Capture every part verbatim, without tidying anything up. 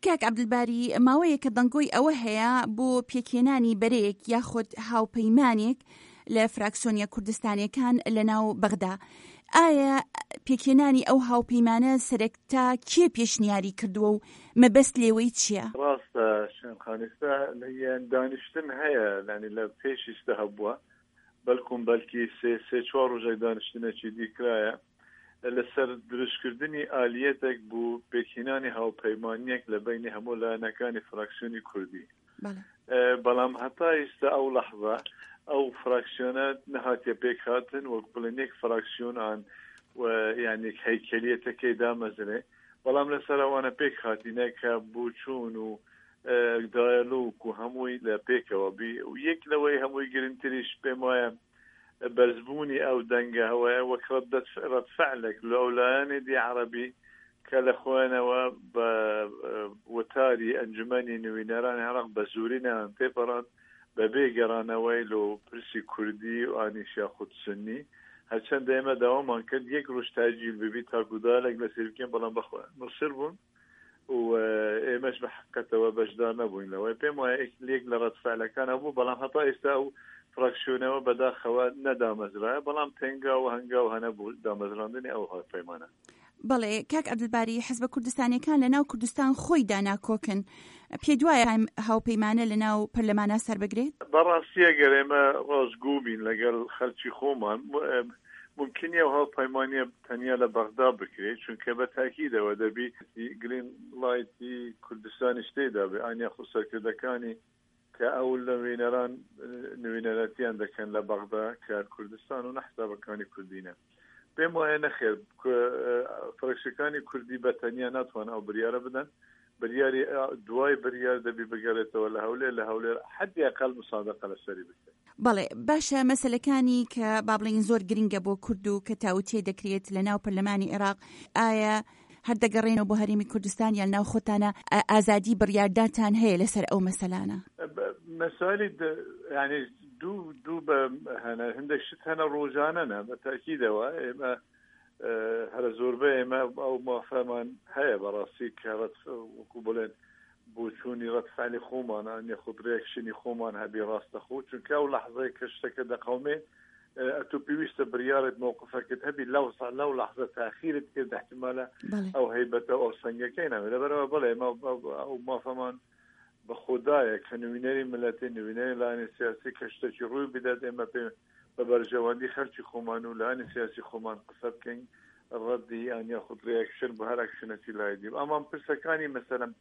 کاک عەبدولباری ماوەیە کە دەنگۆی ئەوە هەیە بۆ پێکهێنانی بەرەیەک یاخود هاوپەیمانێک لە فراکسیۆنیە کوردستانیەکان لە ناو بەغدا. ئایا پێکهێنانی ئەو هاوپەیمانە سەرەکتا کێ پێشنیاری کردووە و مەبەست لێوەی چییە؟ ڕاستە شێنخانیستا دانیشتن هەیە لانی لە پێشیستە هەبووە بەلکوم بەلکی سێ سێ چوار ڕۆژێک دانیشتنێکی دیکرایە لەسەر دروستکردنی ئالیەتێک بوو پێکهێنانی هاوپەیمانیەک لە بینی هەموو لایەنەکانی فراکسیۆنی کوردی. بەڵام هەتا ئێستا ئەو لەحظە ئەو فراکسیۆنە نەهاتیە پێک هاتن وەک بڵێن یەک فراکسیۆنان یعنی هەیکەلیەتەکەی دامەزرێ، بەڵام لەسەر ئەوانە پێک هاتینە کە بووچوون و دایلوک و هەمووی لە پێکەوە بی و یەک لەوەی هەمووی گرنگتریش پێم وایە بەرزبوونی ئەو دەنگە هەوەیە وەک ڕەتفعلێک لە ئەولایەنێکی عەرەبی کە لە خۆیانەوە بە وتاری ئەنجومەنی نوێنەرانی عێراق بە زوورینیان تێپەڕان بەبێ گەڕانەوەی لۆ پرسی کوردی و ئانیشیا خود سنی هەرچەندە ئێمە داوامان کرد یەک ڕۆژ تاجیل ببی تاکودالێک لە سێر بکەین، بەڵام بەخوا مصر بوون و ئێمەش بە حقیقەتەوە بەشدار نەبووین لەوەی پێم وایە لێک لە ڕەتفعلەکانە بوو، بەڵام هەتا ئێستا و فراکسیۆنەوە بەداخەوە نەدامەزرایە، بەڵام تەنگا و هەنگا و هەنە بوو دامەزراندنی ئەو هاوپەیمانە. بەڵێ کاک عەبدولباری حیزبە کوردستانیەکان لە ناو کوردستان خۆی داناکۆکن، پێ دوایە هاوپەیمانە لە ناو پەرلەمانە سەر بگرێت؟ بەڕاستی ئەگەر ئێمە ڕازگوو بین لەگەڵ خەڵکی خۆمان ممکنیە و هاوپەیمانیە تەنیا لە بەغدا بکرێت، چونکە بە تاکیدەوە دەبی گرین لایتی کوردستانی شتێدا بێ ئانیا خوسەرکردەکانی کە ئەو لە نوێنەران نوێنەرەتیان دەکەن لە بەغدا کە کوردستان و نەحسابەکانی کوردینە. پێم وایە نەخێر فراکسیۆنەکانی کوردی بە تەنیا ناتوان ئەو بریارە بدەن، بریاری دوای بریار دەبی بگەڕێتەوە لە هەولێر لە هەولێر حەدی ئەقەل مسادقە لەسەری بکرێت. بەڵێ باشە مەسەلەکانی کە با بڵێن زۆر گرنگە بۆ کورد و کە تاوتێ دەکرێت لە ناو پەرلەمانی عێراق، ئایا هەر دەگەڕێنەوە بۆ هەرێمی کوردستان یان ناو خۆتانە ئازادی بڕیارداتان هەیە لەسەر ئەو مەسەلانە؟ مەسالی یعنی دوو دوو بە هەنە هەندێک شت هەنە ڕۆژانەنە بە تاکیدەوە ئێمە هەرە زۆربەی ئێمە ئەو مافەمان هەیە بەڕاستی کە وەکو بڵێن بۆچوونی ڕەتفعلی خۆمانان یاخود ڕێکشنی خۆمان هەبی ڕاستەخۆ، چونکە ئەو لەحظەی کە شتەکە دەقەومێ ئەتۆ پێویستە بریارت موقفەکەت هەبی لەو لەو لەحظە تاخیرت کرد احتیمالە ئەو هەیبەتە ئەو سەنگەکەی ناوێ لەبەرەوە بڵێ ئێمە ئەو مافەمان بە خۆدایە کە نوێنەری ملەتی نوێنەری لایەنی سیاسی کە شتێکی ڕووی بدات ئێمە پێ بە بەرژەوەندی خەرکی خۆمان و لایەنی سیاسی خۆمان قسە بکەین ڕەدی یان یاخود ڕێکشن بە هەر ئەکشنێکی لایدی. ئەمان پرسەکانی مەسەلەن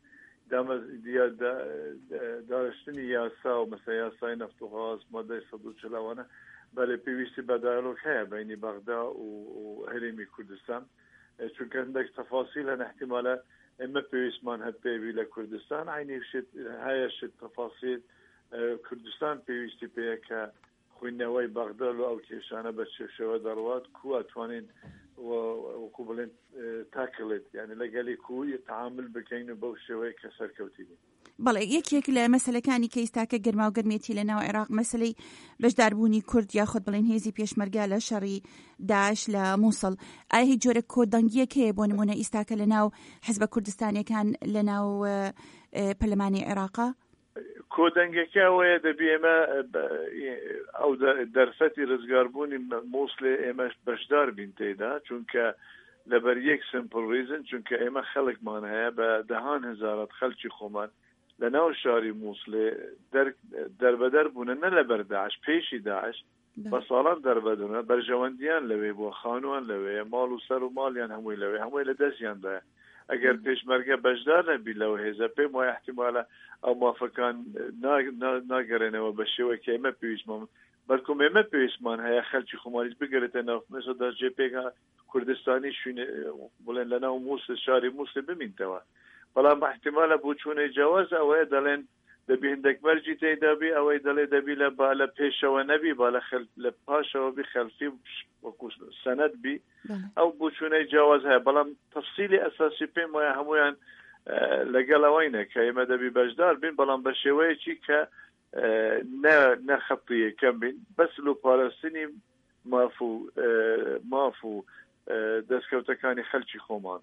دارشتنی یاسا و مەسە یاسای نەفت و غاز مادەی سەد و چلاوانە بەڵێ پێویستی بە دایلۆگ هەیە بینی بەغدا و هەرێمی کوردستان، چونکە هەندێک تەفاسیل هەن احتیمالە ئێمە پێویستمان هەبێوی لە کوردستان عینی شت هەیە شت تەفاسیل کوردستان پێویستی پێیە کە خوێندنەوەی بەغدا و ئەو کێشانە بە چێشەوە دەڕوات کو ئەتوانین وەکو بڵێن تاکڵێت یعنی لەگەلی کوی تعامل بکەین و بەو شێوەیە کە سەرکەوتی بین. بەڵێ یەکێک لە مەسەلەکانی کە ئێستاکە گەرما و گەرمێتی لە ناو عێراق مەسەلەی بەشداربوونی کورد یاخود بڵێن هێزی پێشمەرگا لە شەڕی داعش لە مووسڵ، ئایا هیچ جۆرە کۆدەنگیەک هەیە بۆ نمونە ئێستاکە لە ناو حیزبە کوردستانیەکان لە ناو پەرلەمانی عێراقا؟ کۆدەنگەکە ئەوەیە دەبی ئێمە ئەو دەرفەتی ڕزگاربوونی مووسڵێ ئێمەش بەشدار بین تێدا، چونکە لەبەر یەک سمپل ریزن چونکە ئێمە خەڵکمان هەیە بە دەهان هزارات خەڵکی خۆمان لە ناو شاری مووسڵێ دەربەدەر بوونە نە لەبەر داعش پێشی داعش بە ساڵات دەربەدونە بەرژەوەندیان لەوێ بۆ خانوان لەوێ ماڵ و سەر و ماڵیان هەمووی لەوێ هەمووی لە دەستیاندایە. ئەگەر پێشمەرگە بەشدار نەبی لەوە هێزە پێم وایە احتیمالە ئەو مافەکان ناگەڕێنەوە بە شێوەیە کە ئێمە پێویستمان بەڵکوم ئێمە پێویستمان هەیە خەڵکی خۆمانیش بگەرێتە ناو مەسەدا جێپێکا کوردستانی شوێنێ بڵێن لە ناو مووسڵ شاری مووسڵ بمینتەوە، بەڵام احتیمالە بۆ چوونەی جیاواز ئەوەیە دەڵێن دەبی هەندێک مەرجی تێدا بی ئەوەی دەڵێ دەبی لە با لە پێشەوە نەبی با لە پاشەوە بی خەلفی وەکو سەنەد بی ئەو بۆچوونەی جیاواز هەیە، بەڵام تەفسیلی ئەساسی پێم وایە هەمویان لەگەڵ ئەوەینە کە ئێمە دەبی بەشدار بین، بەڵام بە شێوەیەکی کە نەخەتی یەکەم بین بەسل و پاراستنی ماف و ماف و دەستکەوتەکانی خەڵکی خۆمان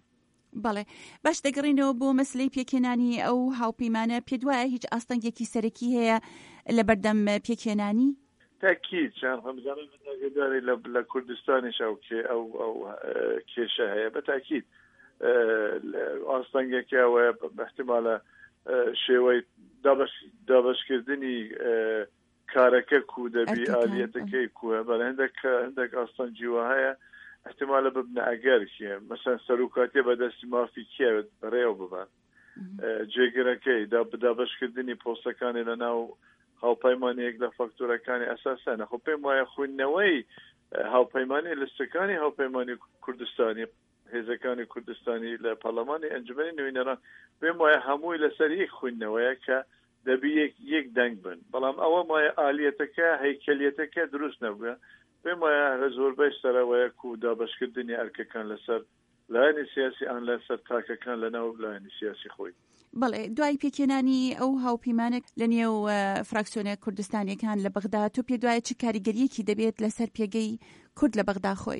بەڵێ باش دەگەڕینەوە بۆ مەسلەی پێکێنانی ئەو هاوپەیمانە پێ دوایە هیچ ئاستەنگێکی سەرەکی هەیە لە بەردەم پێکێنانی؟ تاکید چند هەمزانم ئاگاداری لە کوردستانیش ئەو ئەو ئەو کێشە هەیە بە تاکید ئاستەنگێکیاوەیە احتیمالە شێوەی دابەشکردنی کارەکە کو دەبی ئالیەتەکەی کوە بەڵێ هەندێک هەندێک ئاستەنگیوە هەیە احتیمالە ببنە ئەگەرکیە مەسەن سەرۆکاتیە بەدەستی مافی کێوێت بەڕێوە ببان جێگرەکەی دابەشکردنی پۆستەکانی لە ناو هاوپەیمانیەک لە فەکتۆرەکانی ئەساسانە خۆ پێم وایە خوێندنەوەی هاوپەیمانی لستەکانی هاوپەیمانی کوردستانی هێزەکانی کوردستانی لە پەرلەمانی ئەنجومەنی نوێنەران پێم وایە هەمووی لەسەر یەک خوێندنەوەیە کە دەبی یەک دەنگ بن بەڵام ئەوە مایە ئالیەتەکە هەیکەلیەتەکە دروست نەبووە پێم وایە لە زۆربەی سەرەوەیە و دابەشکردنی ئەرکەکان لەسەر لایەنی سیاسی ئان لەسەر تاکەکان لەناو لایەنی سیاسی خۆی. بەڵێ دوای پێکێنانی ئەو هاوپەیمانێک لە نێو فراکسیۆنە کوردستانیەکان لە بەغدا تۆ پێ دوایە چ کاریگەریەکی دەبێت لەسەر پێگەی کورد لە بەغدا خۆی؟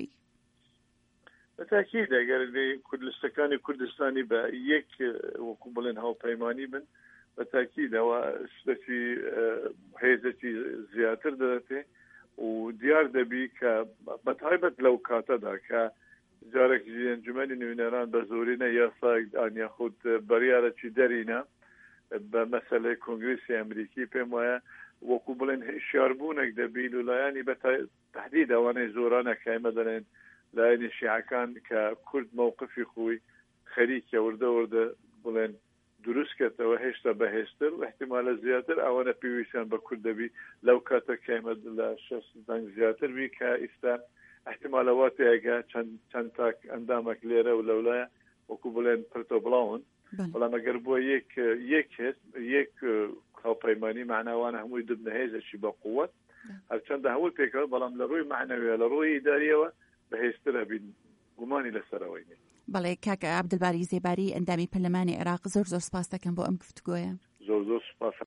بەتاکید ئەگەر کوردستەکانی کوردستانی بە یەک وەکو بڵێن هاوپەیمانی بن بەتاکید ئەوە شتێکی هێزێکی زیاتر دەدەتێ و دیار دەبی کە بەتایبەت لەو کاتەدا کە جارێکی ئەنجومەنی نوێنەران بە زۆرینە یاسای یاخود بەریارەکی دەرینە بە مەسەلەی کۆنگرسی ئەمریکی پێم وایە وەکو بڵێن هشیاربوونێک دەبی لەلایەنی بە تەحدید ئەوانەی زۆرانە کایمە دەڵێن لایەنی شیعەکان کە کورد مووقفی خۆی خەریکە وردە وردە بڵێن دروستکەتەوە هێشتا بەهێزتر و احتیمالە زیاتر ئەوانە پێویستیان بە کورد دەبی لەو کاتە کایمە لە شەست دەنگ زیاتر بی کە ئێستا احتمالەوە تێگە چەند چەند تاک ئەندامێک لێرە و لەولایە وەکو بڵێن پرتۆ بڵاون بەڵام ئەگەر بووە یەک یەک یەک هاوپەیمانی معناوانە هەمووی دبنە هێزێکی بە قووەت هەرچەندە هەوڵ پێکەوە بەڵام لە ڕووی معنەویە لە ڕووی ئیداریەوە بەهێزترە بین گومانی لەسەرەوەی نیت. بەڵێ کاکە عەبدولباری زێباری ئەندامی پەرلەمانی عێراق زۆر زۆر سپاس دەکەم بۆ ئەم گفتوگۆیە. زۆر زۆر سپاس.